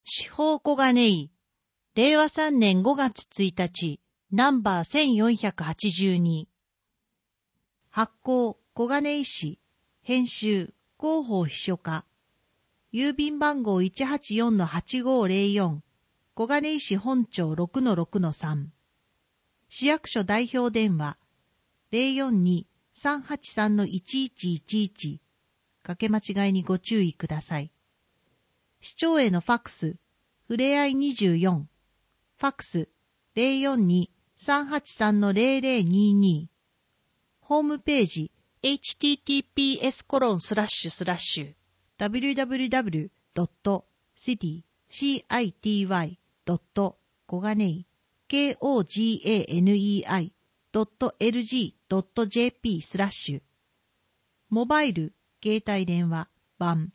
司法小金井、令和3年5月1日、ナンバー1482。発行、小金井市、編集、広報秘書課。郵便番号 184-8504、小金井市本町 6-6-3。市役所代表電話、042-383-1111。かけ間違いにご注意ください。市長へのファックス、ふれあい24、ファックス 042-383-0022。ホームページ https://www.city.koganei.lg.jp/ モバイル、携帯電話、版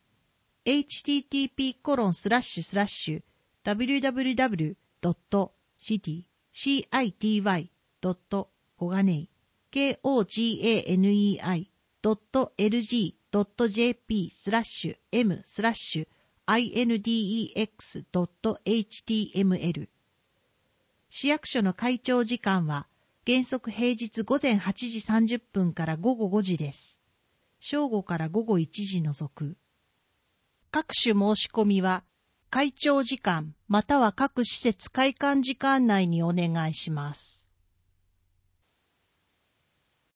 http://www.city.koganei.lg.jp/m/index.html 市役所の開庁時間は原則平日午前8時30分から午後5時です。正午から午後1時除く。各種申し込みは開庁時間または各施設開館時間内にお願いします。